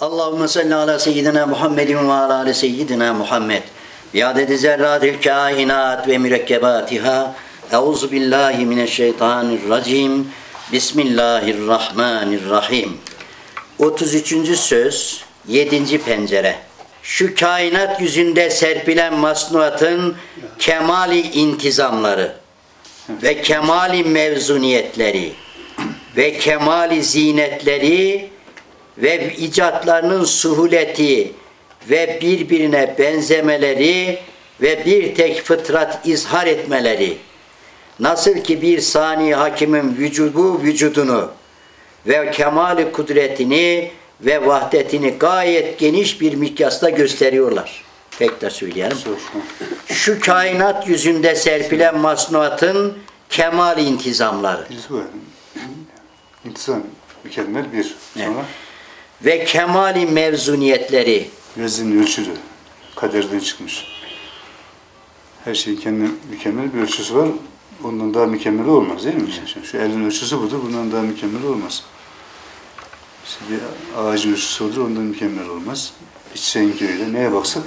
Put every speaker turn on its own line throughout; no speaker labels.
Allahümme salli ala seyyidina Muhammedin ve ala ali seyyidina Muhammed. Biadedi zerratil kainat ve mürekkebatiha. Euzu billahi mineşşeytanirracim. Bismillahirrahmanirrahim. 33. söz, 7. pencere. Şu kainat yüzünde serpilen masnuatın kemali intizamları ve kemali mevzuniyetleri ve kemali zinetleri ve icatlarının suhuleti ve birbirine benzemeleri ve bir tek fıtrat izhar etmeleri, nasıl ki bir sani hakimin vücudunu ve kemali kudretini ve vahdetini gayet geniş bir mikyasta gösteriyorlar. Tekrar söyleyelim. Şu kainat yüzünde serpilen masnuatın kemali intizamları.
İntizam mükemmel bir. Sonra
ve kemali mevzuniyetleri.
vezin ölçülü. Kaderden çıkmış. Her şeyin kendine mükemmel bir ölçüsü var. Ondan daha mükemmel olmaz değil mi? Şu elin ölçüsü budur. Bundan daha mükemmel olmaz. İşte bir ağacın ölçüsü olur. Ondan mükemmel olmaz. Bir çiçeğinki öyle. Neye baksak?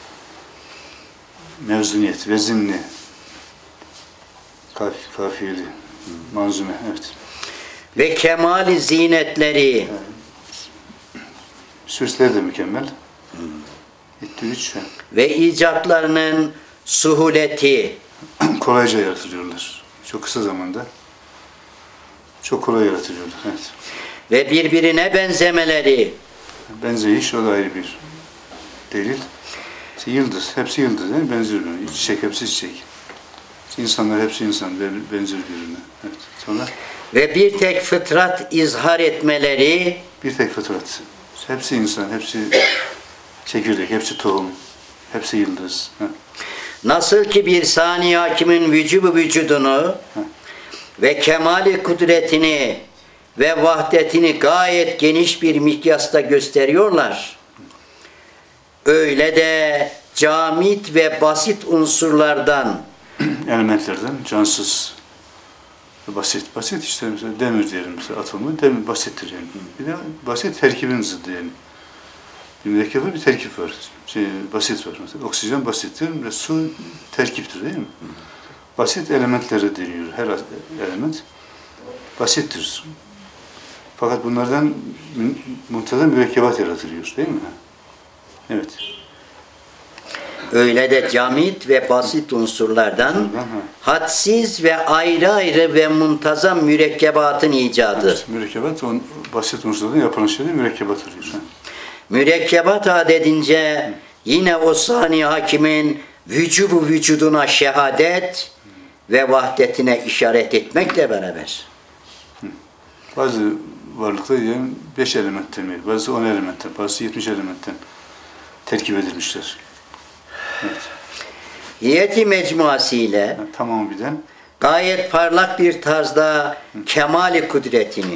Mevzuniyet, vezinli, kafiyeli, manzume. Evet.
Ve kemali zinetleri.
Evet. Süsleri de mükemmel. Bitti 3.
Ve icatlarının suhuleti.
Kolayca yaratılıyorlar. Çok kısa zamanda. Çok kolay yaratılıyorlar. Evet.
Ve birbirine benzemeleri.
Benzeyiş o da ayrı bir delil. İşte yıldız. Hepsi yıldız değil mi? Benziyor birbirine. Çiçek hepsi çiçek. İnsanlar hepsi insan. Benziyor birbirine. Evet. Sonra?
Ve bir tek fıtrat izhar etmeleri.
Bir tek fıtrat. Hepsi insan. Hepsi çekirdek. Hepsi tohum. Hepsi yıldız. Heh.
Nasıl ki bir sani hakimin vücudunu ve kemali kudretini ve vahdetini gayet geniş bir mikyasta gösteriyorlar. Öyle de camit ve basit unsurlardan,
elementlerden cansız, basit işte mesela demir diyelim mesela atomu, demir basittir yani. Bir de basit terkibin zıddı yani. Bir mürekkep var, bir terkip var. Basit var mesela. Oksijen basittir ve su terkiptir değil mi? Basit elementlere deniyor. Her element basittir. Fakat bunlardan muntazam mürekkebat yaratılıyor değil mi? Evet.
Öyle de camit ve basit unsurlardan hadsiz ve ayrı ayrı ve muntazam mürekkebatın icadı.
Evet, mürekkebat, basit unsurlardan yapılan şeyde mürekkebat oluyor.
Mürekkebat adedince yine o sani hakimin vücuduna şehadet ve vahdetine işaret etmekle beraber.
Bazı varlıklar yani 5 elementten, bazı 10 elementten, bazı 70 elementten terkip edilmişler. Evet.
Hiyeti mecmuası ile
tamamı birden
gayet parlak bir tarzda kemali kudretini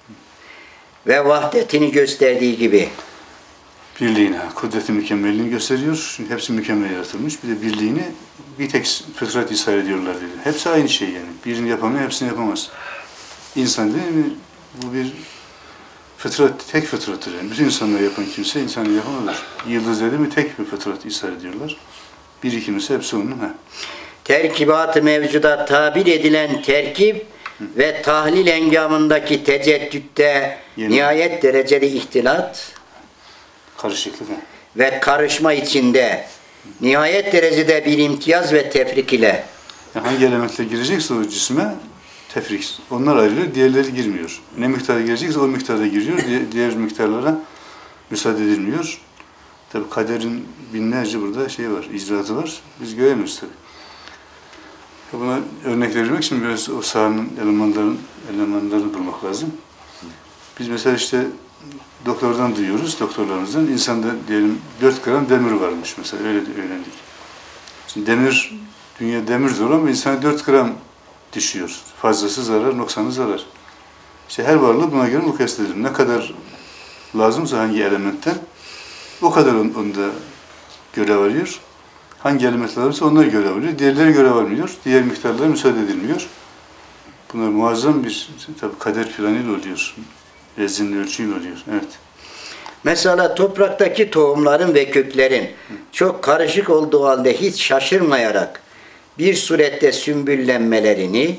ve vahdetini gösterdiği gibi
birliğini, kudreti mükemmelliğini gösteriyor. Çünkü hepsi mükemmel yaratılmış. Bir de birliğini bir tek fıtrat ishar ediyorlar dedi. Hepsi aynı şey yani. Birini yapamıyor, hepsini yapamaz. İnsan değil mi? Bu bir fıtrat, tek fıtrattır yani. Bütün insanları yapan kimse insanı yapamaz. Yıldız dedi mi tek bir fıtrat ishar ediyorlar. Bir ikimisi hepsi onun.
Terkibat-ı mevcuda tabir edilen terkip ve tahlil engamındaki teceddütte nihayet dereceli ihtilat
karışıklık
ve karışma içinde nihayet derecede bir imtiyaz ve tefrik ile
yani hangi elementle girecekse o cisme tefrik. Onlar ayrılıyor, diğerleri girmiyor. Ne miktarda girecekse o miktarda giriyor, diğer miktarlara müsaade edilmiyor. Tabi kaderin binlerce burada şey var, icraatı var. Biz göremiyoruz tabi. Buna örnek vermek için biraz o sahanın elemanlarını bulmak lazım. Biz mesela işte doktordan duyuyoruz, doktorlarımızdan. İnsanda diyelim 4 gram demir varmış mesela, öyle öğrendik. Şimdi demir, dünya demir zor ama insana 4 gram düşüyor. Fazlası zarar, noksanı zarar. İşte her varlığı buna göre mukayese edelim. Ne kadar lazımsa hangi elementten, o kadar onda görev alıyor. Hangi elementler varsa onlar görev alıyor. Diğerleri görev almıyor. Diğer miktarlara müsaade edilmiyor. Bunlar muazzam bir tabii kader planıyla oluyor. Vezinli ölçüyle oluyor. Evet.
Mesela topraktaki tohumların ve köklerin çok karışık olduğu halde hiç şaşırmayarak bir surette sümbüllenmelerini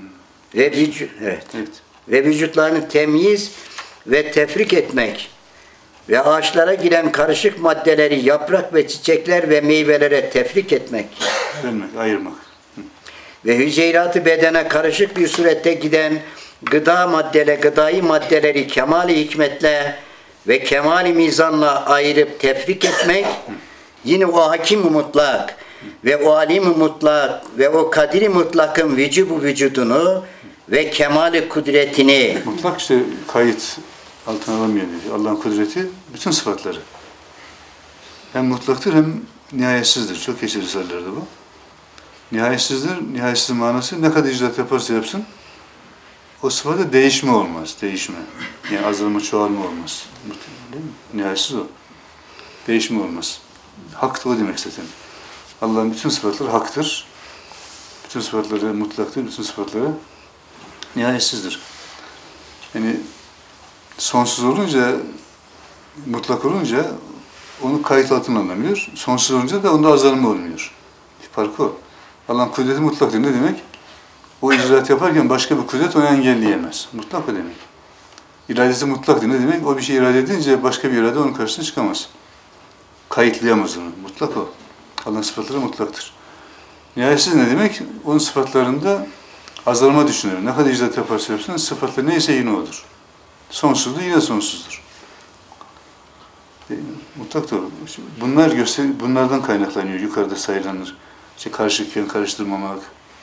evet. Ve vücutlarını temyiz ve tefrik etmek ve ağaçlara giren karışık maddeleri yaprak ve çiçekler ve meyvelere tefrik etmek,
ayırmak
ve hüceyratı bedene karışık bir surette giden gıdai maddeleri kemali hikmetle ve kemali mizanla ayırıp tefrik etmek, yine o hakim mutlak ve o alim mutlak ve o kadiri mutlakın vücudunu ve kemali kudretini,
mutlak işte kayıt altına alamıyor diyor. Allah'ın kudreti bütün sıfatları. Hem mutlaktır hem nihayetsizdir. Çok geçer risalelerde bu. Nihayetsizdir. Nihayetsiz manası ne kadar icraat yaparsa yapsın o sıfata değişme olmaz. Değişme. Yani azalma, çoğalma olmaz. Değil mi? Nihayetsiz o. Değişme olmaz. Hak da o demek zaten. Allah'ın bütün sıfatları haktır. Bütün sıfatları mutlaktır. Bütün sıfatları nihayetsizdir. Yani sonsuz olunca, mutlak olunca onu kayıt altına alamıyor. Sonsuz olunca da onda azalma olmuyor. Farkı o. Allah'ın kudreti mutlaktır. Ne demek? O icraat yaparken başka bir kudret onu engelleyemez. Mutlak o demek. İradesi mutlaktır. Ne demek? O bir şey irade edince başka bir irade onun karşısına çıkamaz. Kayıtlayamaz onu. Mutlak o. Allah'ın sıfatları mutlaktır. Nihayetsiz ne demek? Onun sıfatlarında azalma düşünür. Ne kadar icraat yaparsa yapsın sıfatları neyse yine odur. Sonsuzluğu yine sonsuzdur. Mutlak da o. Bunlardan kaynaklanıyor. Yukarıda sayılanır. İşte karışıkken karıştırmamak,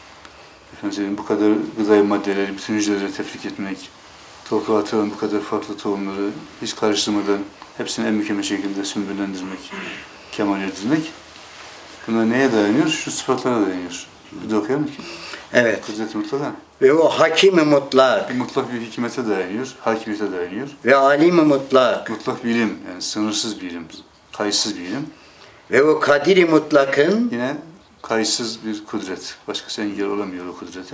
bu kadar gıdai maddeleri bütün hücrelere tefrik etmek, toprağa atılan bu kadar farklı tohumları hiç karıştırmadan hepsini en mükemmel şekilde sümbüllendirmek, kemal erdirmek. Bunlar neye dayanıyor? Şu sıfatlara dayanıyor. Bir de okuyalım ki.
Evet.
Kudret-i mutlaka.
Ve o hakim-i mutlak.
Mutlak bir hikmete dayanıyor, hakimiyete dayanıyor.
Ve alim-i mutlak.
Mutlak bir ilim, yani sınırsız bir ilim, kayıtsız bir ilim.
Ve o kadiri mutlakın
yine kayıtsız bir kudret. Başkası engel olamıyor o kudrete.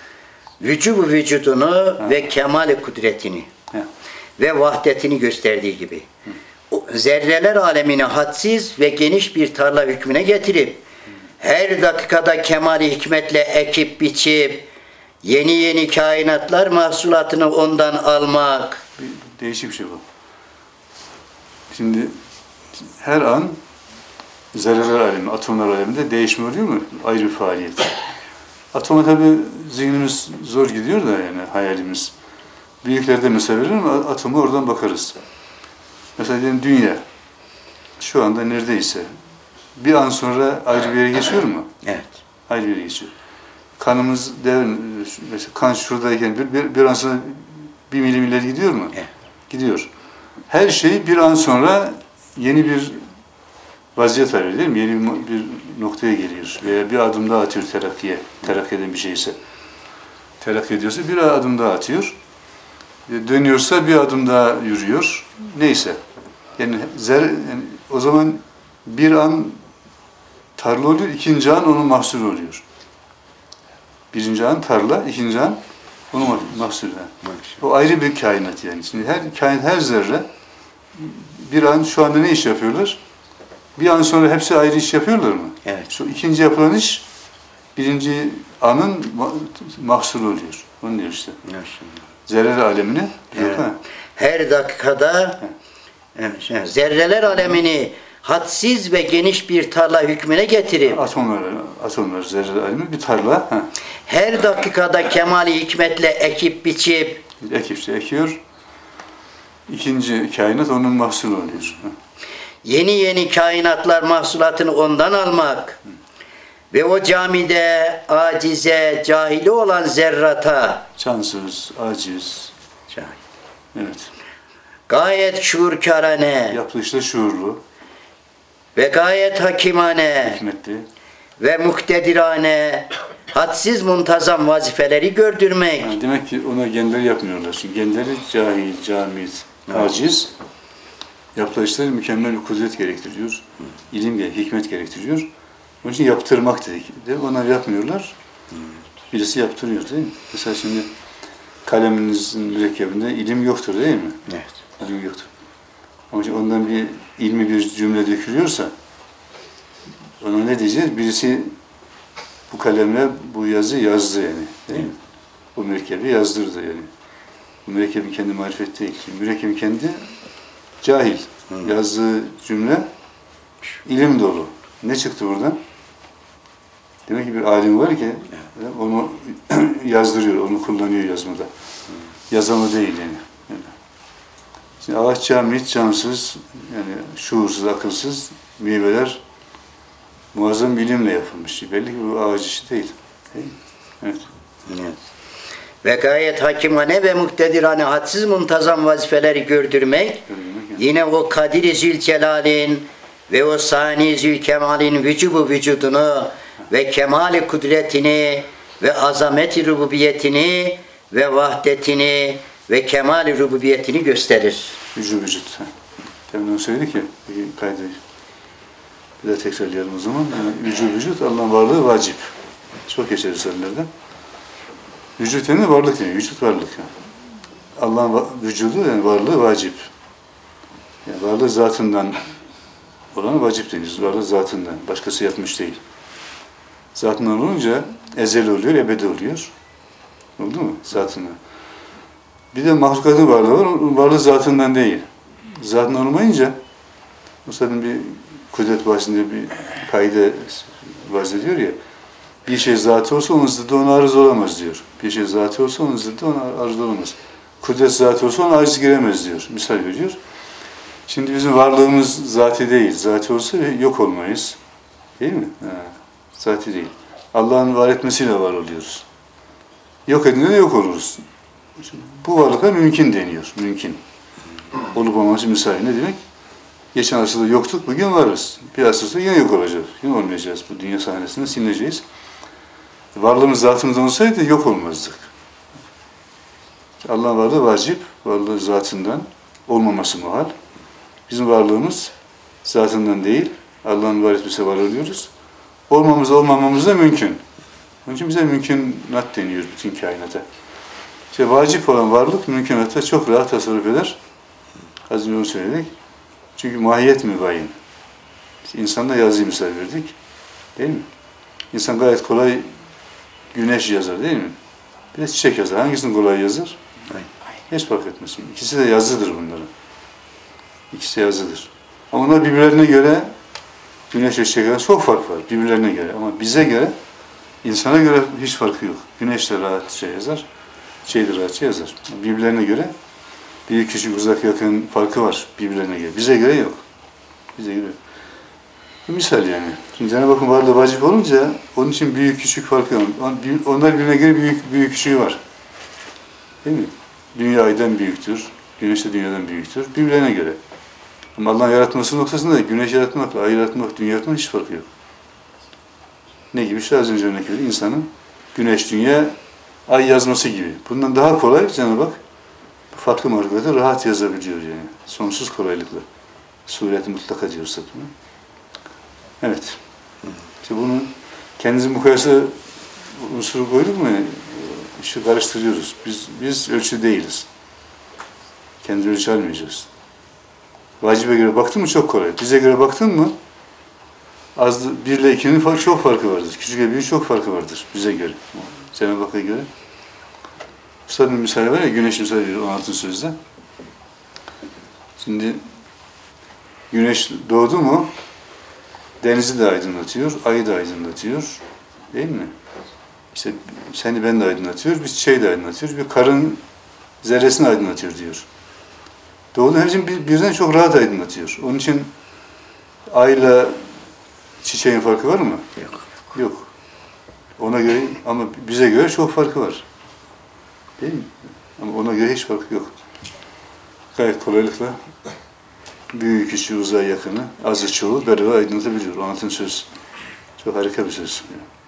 Vücudunu ve kemali kudretini ve vahdetini gösterdiği gibi. O zerreler alemini hadsiz ve geniş bir tarla hükmüne getirip her dakikada kemali hikmetle ekip biçip yeni kainatlar mahsulatını ondan almak.
Değişik bir şey bu. Şimdi her an zerreler alemi, atomlar aleminde değişme oluyor mu? Ayrı bir faaliyet. Atoma tabi zihnimiz zor gidiyor da yani hayalimiz. Büyüklerde mesela verir mi? Atoma oradan bakarız. Mesela diyelim dünya şu anda neredeyse bir an sonra ayrı bir yere geçiyor mu?
Evet.
Ayrı bir yere geçiyor. Kanımız mesela kan şuradayken bir an sonra 1 milim ileri gidiyor mu?
Evet.
Gidiyor. Her şey bir an sonra yeni bir vaziyet arıyor değil mi? Yeni bir noktaya geliyor. Veya bir adım daha atıyor terakkiye. Terakki eden bir şeyse. Terakki ediyorsa bir adım daha atıyor. Dönüyorsa bir adım daha yürüyor. Neyse. Yani o zaman bir an tarla oluyor, ikinci an onun mahsulü oluyor. Birinci an tarla, ikinci an onun mahsulü. O ayrı bir kainat yani. Şimdi her zerre bir an şu anda ne iş yapıyorlar? Bir an sonra hepsi ayrı iş yapıyorlar mı?
Evet.
Şu ikinci yapılan iş birinci anın mahsulü oluyor. Onu diyor işte. Zerreler alemini.
Evet. Her dakikada zerreler alemini hadsiz ve geniş bir tarla hükmüne getirip
atomlar zerreler alemi bir tarla.
Her dakikada kemali hikmetle ekip biçip
ekiyor. İkinci kainat onun mahsulü oluyor.
Yeni kainatlar mahsulatını ondan almak ve o camide acize, cahili olan zerrata
cansız, aciz.
Cahil.
Evet.
Gayet şuurkârane
yapılışta şuurlu
ve gayet hakimane
hikmetli
ve muktedirane hadsiz muntazam vazifeleri gördürmek.
Yani demek ki ona genleri yapmıyorlar. Çünkü genleri cahil, camit, aciz. Yaptığı işler mükemmel bir kudret gerektiriyor. İlim hikmet gerektiriyor. Onun için yaptırmak dedik. De onlar yapmıyorlar. Birisi yaptırıyor değil mi? Mesela şimdi kaleminizin mürekkebinde ilim yoktur değil mi?
Evet.
İlim yoktur. Ama ondan bir ilmi bir cümle dökülüyorsa ona ne diyeceğiz? Birisi bu kalemle bu yazı yazdı yani. Değil mi? Bu mürekkebi yazdırdı yani. Bu mürekkebin kendi marifet değil. Mürekkebin kendi cahil. Yazdığı cümle ilim dolu. Ne çıktı buradan? Demek ki bir alim var ki onu yazdırıyor, onu kullanıyor yazmada. Yazan o değil yani. Şimdi ağaç camit, cansız, yani şuursuz, akılsız meyveler muazzam bilimle yapılmış. Belli ki bu ağaç işi değil. Evet.
Evet. Ve gayet hakimane ve muktedirane hadsiz muntazam vazifeleri gördürmek, yine o Kadir-i Zülcelal'in ve o Sani Zülkemal'in vücubu vücudunu ve kemali kudretini ve azameti rububiyetini ve vahdetini ve kemali rububiyetini gösterir.
Vücut. Demin onu söyledik ya, kaydı. Bir de tekrarlayalım o zaman. Yani vücut, Allah'ın varlığı vacip. Çok geçer risalelerden. Vücut yani varlık yani, vücut varlık. Yani. Allah'ın vücudu yani varlığı vacip. Yani varlığı zatından olana vacip denir. Varlığı zatından, başkası yapmış değil. Zatından olunca ezeli oluyor, ebedi oluyor. Oldu mu? Zatından. Bir de mahlukatın varlığı var, varlığı zatından değil. Zatından olmayınca, Musa'nın bir kudret bahsinde bir kaide bahsediyor ya, bir şey zatı olsa onun zıddı ona arız olamaz diyor. Bir şey zatı olsa onun zıddı ona arız olamaz. Kudret zatı olsa ona aciz giremez diyor. Misal veriyor. Şimdi bizim varlığımız zati değil. Zati olsa yok olmayız. Değil mi? Zati değil. Allah'ın var etmesiyle var oluyoruz. Yok edince de yok oluruz. Şimdi bu varlıklar mümkün deniyor. Mümkün. Olup olması misal ne demek? Geçen asırda yoktuk, bugün varız. Bir asırda yine yok olacağız. Yine olmayacağız. Bu dünya sahnesinde silineceğiz. Varlığımız zatımızdan olsaydı yok olmazdık. Allah'ın varlığı vacip, varlığı zatından olmaması muhal. Bizim varlığımız zatından değil, Allah'ın var etmesi var oluyoruz. Olmamamız da mümkün. Onun için bize mümkünat deniyor bütün kainata. İşte vacip olan varlık mümkünata çok rahat tasarruf eder. Az önce onu söyledik. Çünkü mahiyet mübayin. İşte insanda yazıyı misal verdik. Değil mi? İnsan gayet kolay güneş yazar değil mi? Bir de çiçek yazar. Hangisini kolay yazar? Hiç fark etmez. İkisi de yazıdır bunların. İkisi yazıdır. Ama onlar birbirlerine göre güneş ve çiçek arasında çok fark var. Birbirlerine göre. Ama bize göre, insana göre hiç farkı yok. Güneş de rahatça yazar, çiçek de rahatça yazar. Birbirlerine göre büyük, küçük, uzak, yakın farkı var birbirlerine göre. Bize göre yok. Bize göre yok. Misal yani. Şimdi Cenab-ı Hakk'ın varlığı vacip olunca onun için büyük, küçük farkı var. Onlar birbirine göre büyük, küçüğü var. Değil mi? Dünya aydan büyüktür. Güneş de dünyadan büyüktür. Birbirlerine göre. Ama Allah'ın yaratması noktasında güneş yaratmakla ay yaratmak, dünya yaratmak hiç farkı yok. Ne gibi? İşte az önce örnek verdim. İnsanın güneş, dünya, ay yazması gibi. Bundan daha kolay Cenab-ı Hak farklı marifete rahat yazabiliyor yani. Sonsuz kolaylıkla. Sureti mutlaka diyorsak. Evet. İşte bunu kendimizin mukayese unsuru koyduk mu? İşte karıştırıyoruz. Biz ölçü değiliz. Kendi ölçü almayacağız. Vacibe göre baktın mı çok kolay. Bize göre baktın mı 1 ile 2'nin çok farkı vardır. Küçük ile büyük çok farkı vardır bize göre. Cenab-ı Hakk'a göre. Üstadın misali var ya, güneş misali veriyor 16. sözde. Şimdi güneş doğdu mu denizi de aydınlatıyor, ayı da aydınlatıyor. Değil mi? İşte seni ben de aydınlatıyor, bir çiçeği de aydınlatıyor, bir karın zerresini aydınlatıyor diyor. Doğdu hepsini birden çok rahat aydınlatıyor. Onun için ayla çiçeğin farkı var mı?
Yok.
Yok. Ona göre ama bize göre çok farkı var. Değil mi? Ama ona göre hiç farkı yok. Gayet kolaylıkla büyük, küçüğü, uzağa, yakını, azı, çoğu beraber aydınlatabiliyor. Anlatın söz. Çok harika bir söz.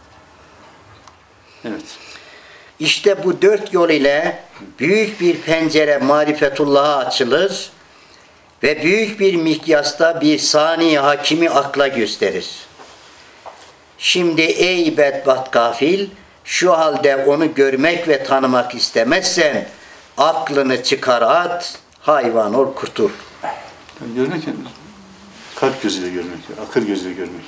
Evet.
İşte bu 4 yol ile büyük bir pencere marifetullah'a açılır ve büyük bir mikyasta bir sani hakimi akla gösterir. Şimdi ey bedbaht gafil, şu halde onu görmek ve tanımak istemezsen aklını çıkar at, hayvan ol kurtul.
Yani görmek, kalp gözüyle görmek, akıl gözüyle görmek.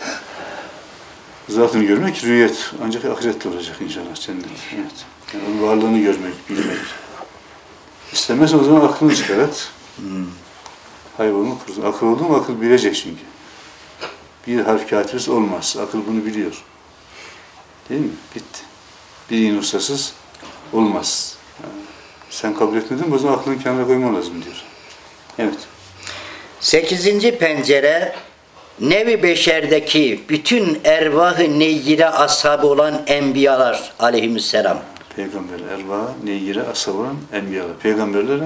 Zatını görmek, rüyet. Ancak ahirette olacak inşallah cennet. Evet. Yani onun varlığını görmek, bilmek. İstemezsen o zaman aklını çıkarat. Hayvanı kursun. Akıl oldu mu akıl bilecek çünkü. Bir harf katibiz olmaz. Akıl bunu biliyor. Değil mi? Bitti. Bir ustasız olmaz. Yani sen kabul etmedin mi o zaman aklını kenara koyman lazım diyor. Evet.
8. pencere nevi beşerdeki bütün ervah-ı neyyire ashabı olan enbiyalar aleyhisselam.
Peygamberler, erva, neyyire, ashabı olan enbiyalar. Peygamberlere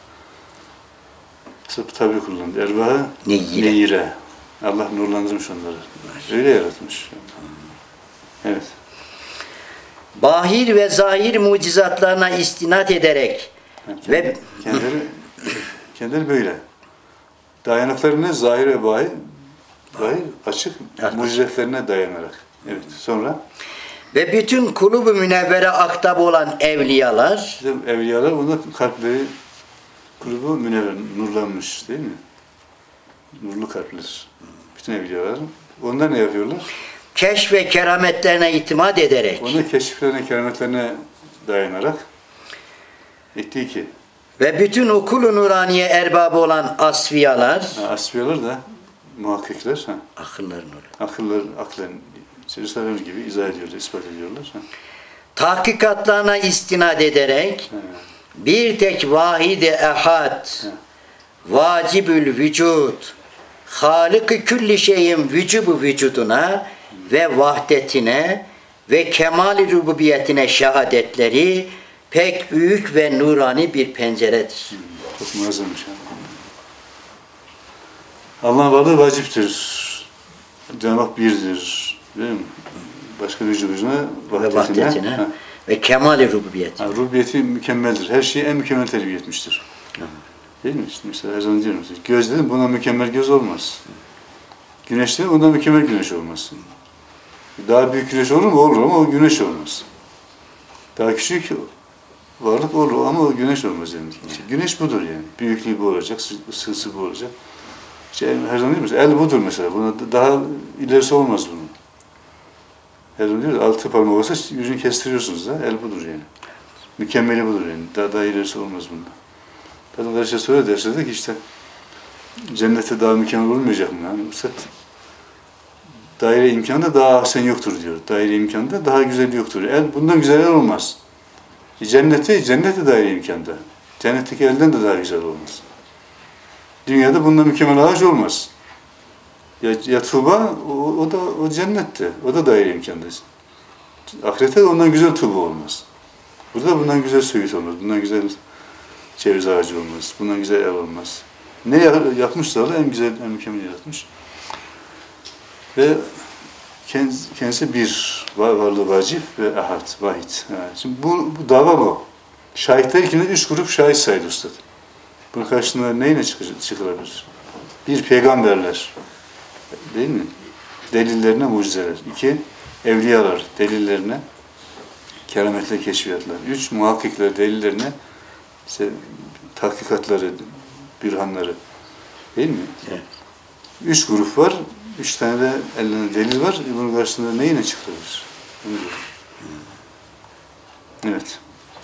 tabi kullandı. Erva, neyyire. Allah nurlandırmış onları. Öyle yaratmış. Evet.
Bahir ve zahir mucizatlarına istinad ederek
yani kendileri böyle. Dayanıkları ne? Zahir ve bahir açık mucizetlerine dayanarak. Evet. Sonra
ve bütün kulub-u münevvere aktab olan evliyalar,
evliyalar onda kalpleri kulubu münevver, nurlanmış değil mi? Nurlu kalpler. Bütün evliyalar. Onlar ne yapıyorlar?
keşf ve kerametlerine itimat ederek,
Onlar keşiflerine, kerametlerine dayanarak ettiği ki
ve bütün okul-u nuraniye erbabı olan asfiyalar,
asfiyalar da muhakkikler,
akılların olur.
aklen Risale'miz gibi izah ediyorlar, ispat ediyorlar.
Tahkikatlarına istinad ederek bir tek vahid-i ehad, vacibül vücud, Halık-ı külli şeyin vücubu vücuduna ve vahdetine ve kemal-i rububiyetine şehadetleri pek büyük ve nurani bir penceredir.
Çok muazzammış. Allah'ın varlığı vaciptir. Cenab-ı Hak birdir. Değil mi? Başka vücuduna, vahdetine
ve kemal-i rububiyeti.
Rububiyeti mükemmeldir. Her şeyi en mükemmel terbiye etmiştir. Değil mi? İşte mesela her zaman diyorum. Göz dedim, buna mükemmel göz olmaz. Güneş dedim, bundan mükemmel güneş olmaz. Daha büyük güneş olur mu? Olur ama o güneş olmaz. Daha küçük varlık olur ama o güneş olmaz yani. İşte güneş budur yani. Büyüklüğü bu olacak, ısısı bu olacak. İşte her zaman diyoruz, el budur mesela. Buna daha ilerisi olmaz bunun. Her zaman diyoruz, 6 parmak olsa yüzünü kestiriyorsunuz da, el budur yani. Mükemmeli budur yani. Daha ilerisi olmaz bunda. Kadın kardeşe söyle derse de ki işte cennette daha mükemmel olmayacak mı? Yani daire imkanında daha ahsen yoktur diyor. Daire imkanında daha güzel yoktur. El bundan güzel el olmaz. Cennette daire imkanda. Cennetteki elden de daha güzel olmaz. Dünyada bundan mükemmel ağaç olmaz. Ya Tuğba o cennette. O da daire imkanda. Ahirette de ondan güzel Tuğba olmaz. Burada bundan güzel söğüt olmaz. Bundan güzel ceviz ağacı olmaz. Bundan güzel el olmaz. Ne yapmışsa Allah en güzel, en mükemmel yaratmış. Ve kendisi bir varlığı vacip ve ahad, vahid. Şimdi bu dava bu. Şahitler kimde? 3 grup şahit saydı Üstad. Bunun karşısında neyle çıkılabilir? 1. Peygamberler. Değil mi? Delillerine mucizeler. 2. Evliyalar. Delillerine kerametler, keşfiyatlar. 3. Muhakkikler. Delillerine tahkikatları, bürhanları. Değil mi? Evet. 3 grup var. 3 tane de ellerinde delil var. Bunun karşısında neyle çıkılabilir? Evet.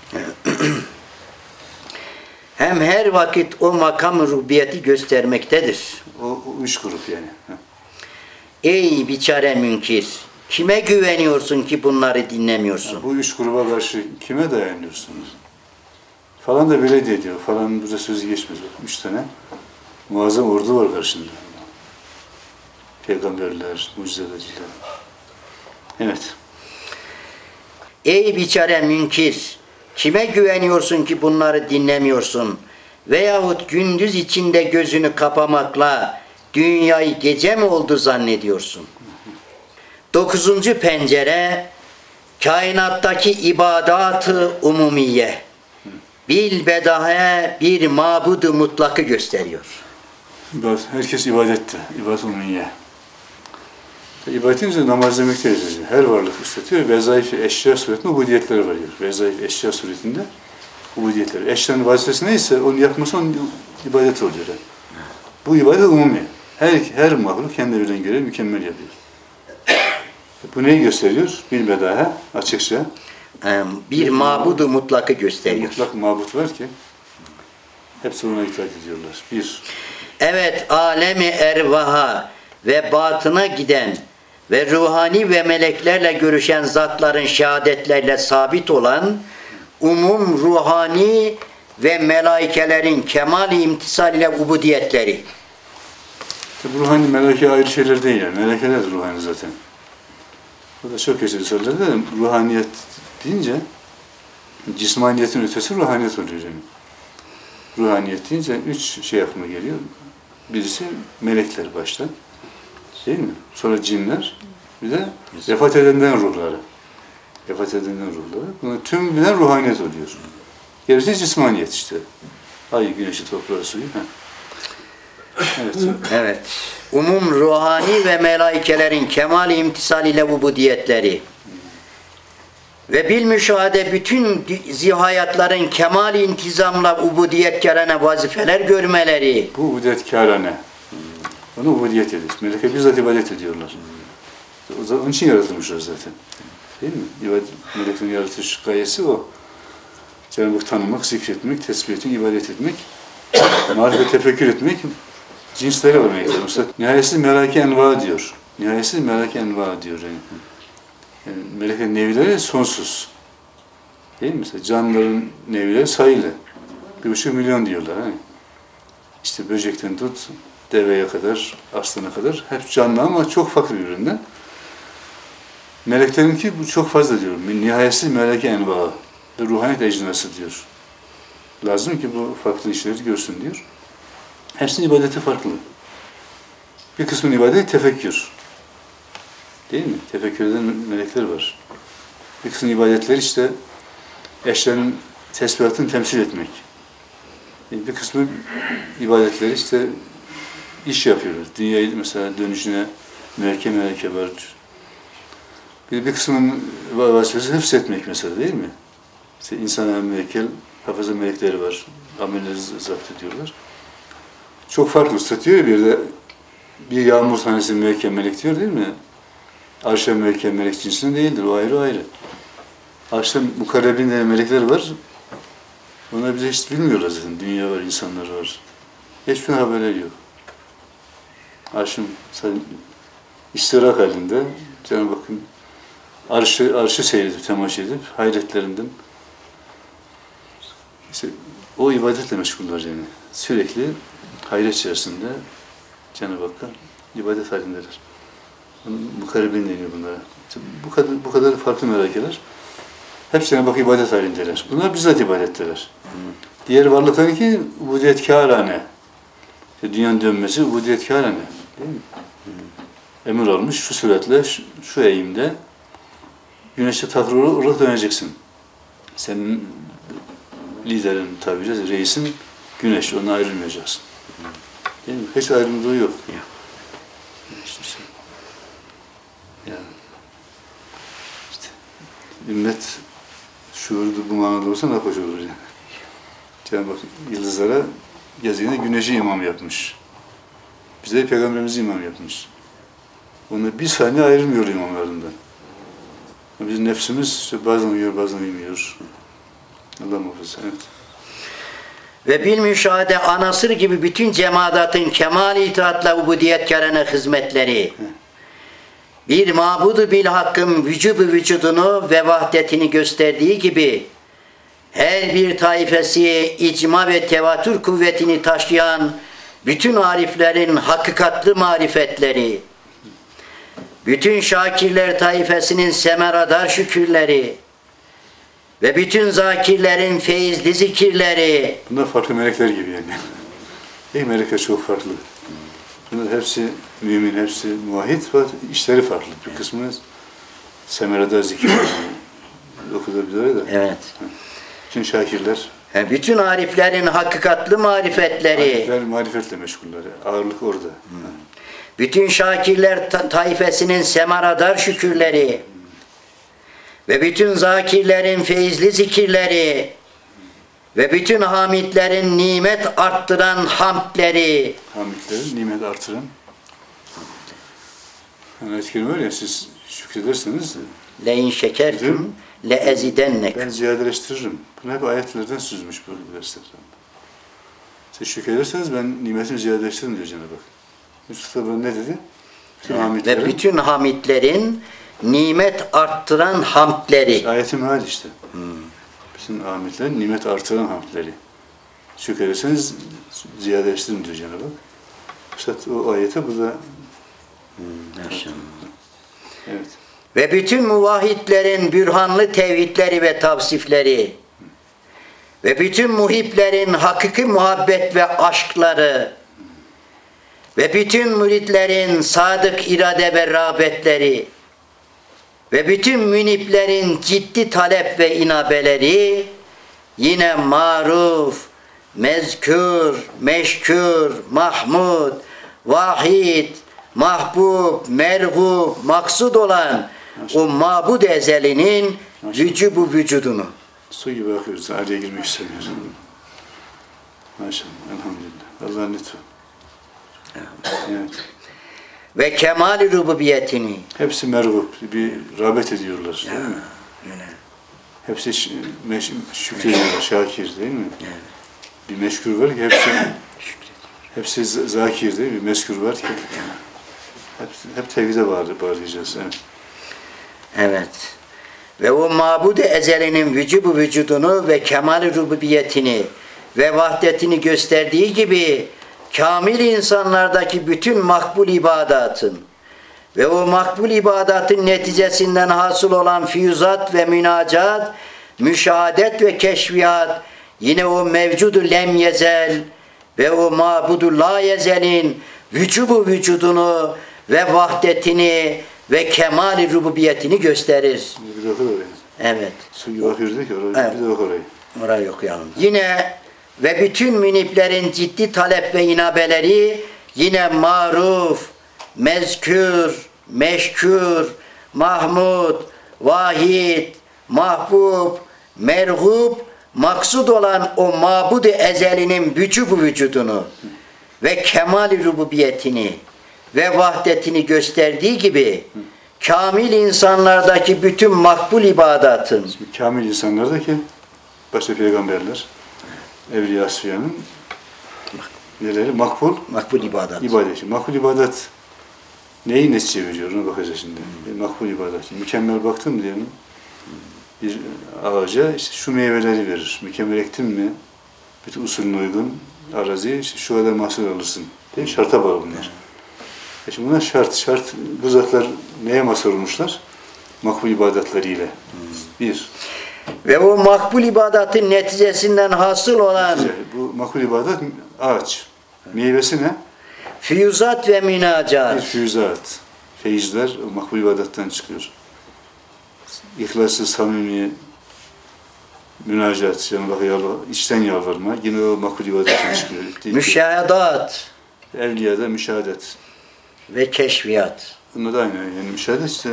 Hem her vakit o makam-ı rububiyeti göstermektedir.
O 3 grup yani.
Ey biçare münkir! Kime güveniyorsun ki bunları dinlemiyorsun?
Bu 3 gruba karşı kime dayanıyorsunuz? Falan da böyle de diyor. Falan bize sözü geçmez. 3 tane muazzam ordu var karşında. Peygamberler, mucizelerciler. Evet.
Ey biçare münkir! Kime güveniyorsun ki bunları dinlemiyorsun? Veyahut gündüz içinde gözünü kapamakla dünyayı gece mi oldu zannediyorsun? 9. pencere kainattaki ibadat-ı umumiye. Bilbedahe bir mabud-u mutlakı gösteriyor.
Herkes ibadette. İbadet-ı umumiye. İbadetin namaz demektedir. Her varlık ıslatıyor. Vezayif eşya suretinde ubudiyetleri varıyor. Vezayif eşya suretinde ubudiyetleri. Eşyanın vazifesi neyse onu yapması onun ibadeti oluyor. Bu ibadet umumi. Her mahluk kendi verilen görevi mükemmel yapıyor. Bu neyi gösteriyor? Bilbedahe açıkça.
Bir mabudu mutlakı gösteriyor.
Mutlak mabut var ki hepsi ona itaat ediyorlar. Bir.
Evet, alemi ervaha ve batına giden ve ruhani ve meleklerle görüşen zatların şehadetlerle sabit olan umum ruhani ve melaikelerin kemal-i imtisal ile ubudiyetleri.
Tabi ruhani meleke ayrı şeyler değil yani. Melekeler de ruhani zaten. Bu da çok geçerli sorularda da ruhaniyet deyince cismaniyetin ötesi ruhaniyet oluyor yani. Ruhaniyet deyince 3 şey aklıma geliyor. Birisi melekler başta. Değil mi? Sonra cinler. Bir de vefat edenden ruhları. Vefat edenden ruhları. Bunun tüm bilen ruhaniyet oluyor. Gerisi cismaniyet işte. Ay, güneşi, toprağı, suyu. Evet.
Evet. Umum ruhani ve melaikelerin kemal-i imtisal ile ubudiyetleri ve bilmüşahede bütün zihayatların kemal-i intizamla ubudiyetkarane vazifeler görmeleri.
Bu ubudiyetkârane. Onu ubudiyet ediyor. Meleke bizzat ibadet ediyorlar. Onun için yaratılmışlar zaten. Değil mi? Melekin yaratılış gayesi o. Cenab-ı Hak tanımak, zikretmek, tesbih etmek, ibadet etmek, marifet tefekkür etmek, cinsleri var melekler. Mesela nihayetsiz meleke enva diyor. Nihayetsiz meleke enva diyor. Yani meleklerin nevileri sonsuz. Değil mi? Mesela canlıların nevileri sayılı. 1,5 milyon diyorlar. Hani. İşte böcekten tut, deveye kadar, aslana kadar hep canlı ama çok farklı birbirinden. Meleklerinki bu çok fazla diyor. Nihayetsiz meleke enva ve ruhaniyet ecnası diyor. Lazım ki bu farklı işleri görsün diyor. Hepsinin ibadeti farklı. Bir kısmın ibadeti tefekkür. Değil mi? Tefekkür eden melekler var. Bir kısmın ibadetleri işte eşlerin tesbihatını temsil etmek. Bir kısmı ibadetleri işte iş yapıyorlar. Dünyayı mesela dönüşüne meleke var. Bir kısmının vazifesi hıfzetmek mesela değil mi? İşte insana melekler, hafıza melekleri var. Amelleri zapt ediyorlar. Çok farklı statüyor bir de bir yağmur tanesi melek diyor değil mi? Arş-ı melek cinsinde değildir. O ayrı ayrı. Arş-ı mukarrebin de melekler var. Onlar bize hiç bilmiyorlar zaten. Dünya var, insanlar var. Hiçbir haberleri yok. Arş-ı istirak halinde Cenab-ı Hakk'ın arşı seyredip, temaşa edip hayretlerinden işte o ibadetle meşguller yani. Sürekli hayret içerisinde Cenab-ı Hakk'a ibadet halindeler. Mukarrebin deniyor bunlara. İşte bu kadar farklı melekeler. Hepsine bak ibadet halindeler. Bunlar bizzat ibadetteler. Diğer varlıklarınki ubudiyetkârane. İşte dünyanın dönmesi ubudiyetkârane. Değil mi? Emir almış şu süratle, şu eğimde güneşe takrir olarak döneceksin. Senin liderin tabi caizse, reisin güneş, ondan ayrılmayacaksın. Değil mi? Hiç ayrımcılığı yok. İşte ümmet şuurlu bu manada olsa ne hoş olur yani. Cenab-ı Hak yıldızlara gezegene güneşi imam yapmış. Bize de Peygamberimizi imam yapmış. Onu bir saniye ayrılmıyor imamlarından. Bizim nefsimiz işte bazen uyuyor, bazen uyumuyor. Allah muhafaza. Evet.
Ve bilmüşahede anasır gibi bütün cemaatın kemal-i itaatla ubudiyetkarane hizmetleri, bir mabudu bil hakkın vücubu vücudunu ve vahdetini gösterdiği gibi, her bir taifesi icma ve tevatür kuvvetini taşıyan bütün ariflerin hakikatli marifetleri, bütün şakirler taifesinin semeradar şükürleri ve bütün zakirlerin feyizli zikirleri.
Bunlar farklı melekler gibi yani. İyi melekler çok farklı. Bunlar hepsi mümin, hepsi muvahhid ve işleri farklı. Bir kısmı semeradar zikirler. Okudabilir de.
Evet.
Bütün şakirler.
Bütün ariflerin hakikatli marifetleri.
Arifler marifetle meşguller. Ağırlık orada.
Bütün şakirler taifesinin semaradar şükürleri ve bütün zakirlerin feyizli zikirleri Ve bütün hamidlerin nimet arttıran hamdleri.
Hamidlerin nimet artıran. Yani ayet-i kerime öyle ya, siz şükrederseniz
Le in şekertum le ezidennek.
ben ziyadeleştiririm. Bunu hep ayetlerden süzmüş bu dersler. Siz şükrederseniz ben nimetimi ziyadeleştiririm diyor Cenab-ı Hak. Yusuf'ta ne dedi?
Ve bütün hamidlerin nimet arttıran hamdleri.
Ayetin meali işte. Bütün hamidlerin nimet artıran hamdleri. Şükrederseniz ziyadeleştiririm diyor Cenab-ı Hak. İşte o ayete bu da evet.
Ve bütün muvahhidlerin bürhanlı tevhidleri ve tavsifleri ve bütün muhiplerin hakiki muhabbet ve aşkları ve bütün müritlerin sadık irade ve rağbetleri ve bütün müniplerin ciddi talep ve inabeleri yine maruf, mezkür, meşkür, mahmud, vahid, mahbub, merhub, maksud olan o mabud ezelinin vücubu vücudunu.
Su gibi akıyoruz. Araya girmek istemiyorum. Maşallah. Elhamdülillah. Allah'ın lütfu. Evet.
Ve kemal-i rububiyetini.
Hepsi merhub. Bir rağbet ediyorlar. Değil mi?
Öyle.
Hepsi şükrediyorlar. Şakir değil mi?
Evet.
Bir meşgul var ki hepsi zakir değil mi? Bir meskür var ki hep tevhide bağlayacağız. Evet.
Evet. Ve o mabud-i ezelinin vücubu vücudunu ve kemal-i rububiyetini ve vahdetini gösterdiği gibi kamil insanlardaki bütün makbul ibadatın ve o makbul ibadatın neticesinden hasıl olan füyüzat ve münacat, müşahadet ve keşfiyat yine o mevcudu lem yezel ve o mabudu la yezelin vücubu vücudunu ve vahdetini ve kemal-i rububiyetini gösterir.
Bir de okur orayı.
Evet.
Su gibi akıyoruz ki orayı.
Evet.
Bir de okur orayı.
Orayı okuyalım. Yine ve bütün müniplerin ciddi talep ve inabeleri yine maruf, mezkür, meşkür, mahmud, vahid, mahbub, merhub, maksud olan o mabud-i ezelinin vücubu vücudunu ve kemal-i rububiyetini ve vahdetini gösterdiği gibi kamil insanlardaki bütün makbul ibadatın.
Şimdi kamil insanlardaki başta peygamberler, Evliya Asfiya'nın neleri? Makbul
ibadat.
ibadet. Makbul ibadet neyi netice veriyor? Ona bakacağız şimdi. Makbul ibadet. Mükemmel baktın mı diyelim. Bir ağaca işte şu meyveleri verir. Mükemmel ektin mi? Bütün usulüne uygun arazi işte şu kadar mahsul alırsın. Değil mi? Şarta bağlı bunlar. Şimdi bunlar şart. Bu zatlar neye mahsul olmuşlar? Makbul ibadetleriyle. Bir.
Ve o makbul ibadetin neticesinden hasıl olan
bu makbul ibadet ağaç. Meyvesi ne?
füyüzat ve
Bir
münacat.
füyüzat. Feyizler o makbul ibadetten çıkıyor. İhlaslı, samimi münacat, Cenab-ı Hak içten yalvarma, yine o makbul ibadetten çıkıyor.
Müşahadat
Evliyada müşahadet.
ve keşfiyat.
Bunda da aynı. Yani müşahadet işte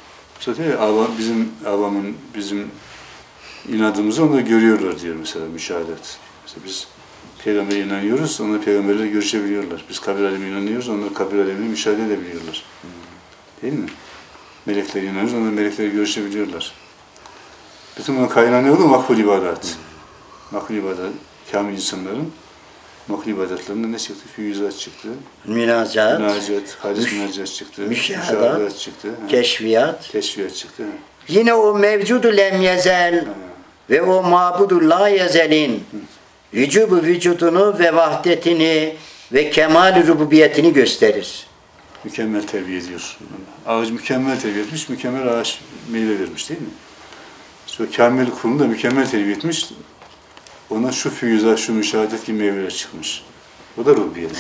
bizim inadımızı onlar görüyorlar diyor mesela müşahadet. Mesela biz peygambere inanıyoruz, onlar peygamberle görüşebiliyorlar. Biz kabir alemine inanıyoruz, onlar kabir alemine müşahede edebiliyorlar. Değil mi? Melekleri inanıyoruz, onlar melekleri görüşebiliyorlar. Bütün bunun kaynağı ne oldu? Makbul ibadet. Makbul ibadet, kamil insanların makbul ibadetlerinde ne çıktı? Füyüzat çıktı.
Münacat,
Halis münacat çıktı.
müşahadat
çıktı.
keşfiyat.
Keşfiyat çıktı.
Yine o mevcudu lem yezel ve o mabudu la yezelin vücubu vücudunu ve vahdetini ve kemal-i rububiyetini gösterir.
Mükemmel terbiye ediyor. Ağaç mükemmel terbiye etmiş, mükemmel ağaç meyve vermiş değil mi? İşte o kamil kulunu da mükemmel terbiye etmiş. Ona şu füyüzat, şu müşahadet gibi meyveler çıkmış. O da rububiyet.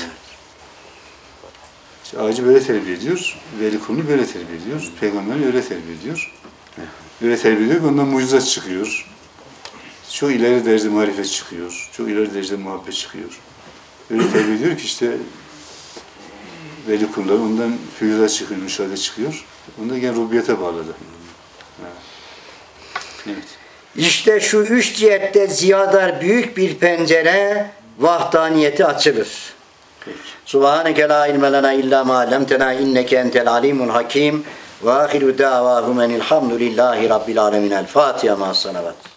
İşte ağacı böyle terbiye ediyor, veli kulunu böyle terbiye ediyor, peygamberi öyle terbiye ediyor. Öyle terbiye ediyor ki ondan mucizat çıkıyor. Çok ileri derecede marifet çıkıyor, çok ileri derecede muhabbet çıkıyor. Öyle terbiye ediyor ki işte veli kullar ondan füyüzat çıkıyor, müşahede çıkıyor. Onu da gene rububiyete bağladı. Evet.
İşte şu üç cihette ziyadar büyük bir pencere vahdaniyeti açılır. Subhaneke la ilme lena illa ma allamtena inneke entel alimul hakim ve ahiru da'vahum enilhamdülillahi rabbil alemin. El Fatiha ma'as salavat.